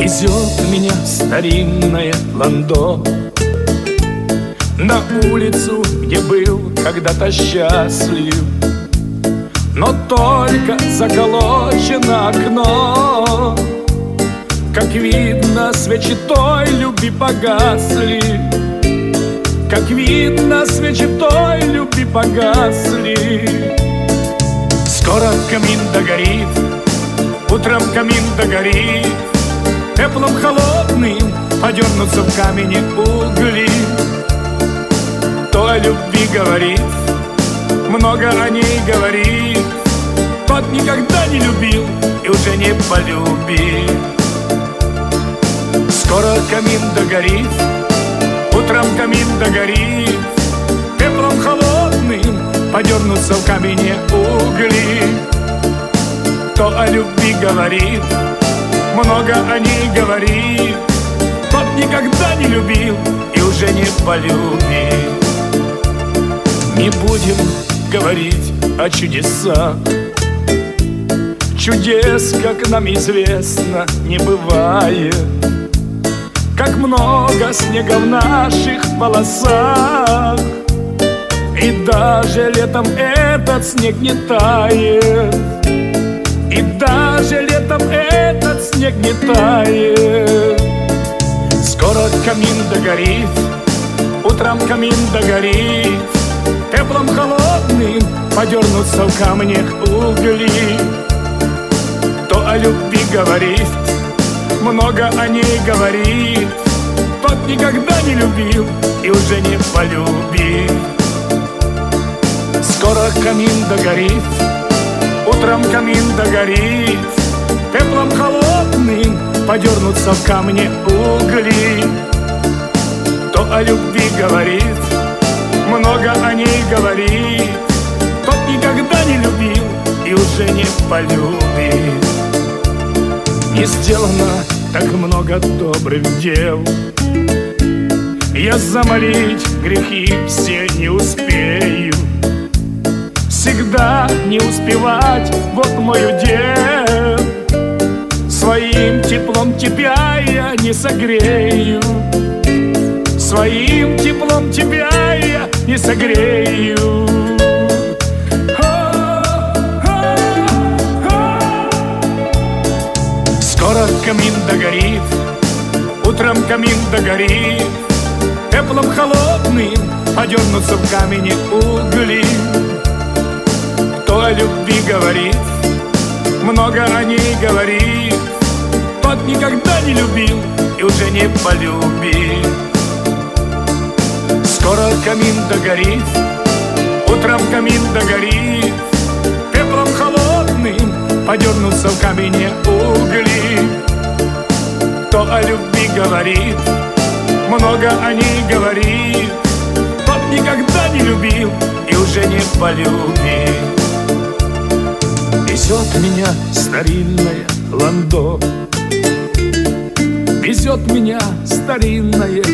Везет меня старинное ландо на улицу, где был когда-то счастлив, но только заколочено окно. Как видно, свечи той любви погасли. Как видно, свечи той любви погасли. Скоро камин догорит, утром камин догорит, теплым холодным подернутся в камине угли. Кто о любви говорит, много о ней говорит, тот никогда не любил и уже не полюбит. Скоро камин догорит, утром камин догорит, теплым холодным подернутся в камине угли. Кто о любви говорит, много о ней говорит, тот никогда не любил и уже не полюбит. Не будем говорить о чудесах. Чудес, как нам известно, не бывает. Как много снега в наших волосах, и даже летом этот снег не тает. И даже летом этот снег не тает. Скоро камин догорит, утром камин догорит, теплым холодным подернутся в камнях угли. Кто о любви говорит, много о ней говорит, тот никогда не любил и уже не полюбит. Скоро камин догорит, утром камин догорит, теплым холодным подернутся в камне угли. Кто о любви говорит, много о ней говорит, тот никогда не любил и уже не полюбит. Не сделано так много добрых дел, я замолить грехи все не успею. Всегда не успевать, вот мой удел. Своим теплом тебя я не согрею, своим теплом тебя я не согрею. Скоро камин догорит, утром камин догорит, теплым холодным подернутся в камине угли. Кто о любви говорит, много о ней говорит, тот никогда не любил и уже не полюбит. Скоро камин догорит, утром камин догорит, теплым холодным подернутся в камине угли. Кто о любви говорит, много о ней говорит, тот никогда не любил и уже не полюбит. Везет меня старинное ландо, везет меня старинное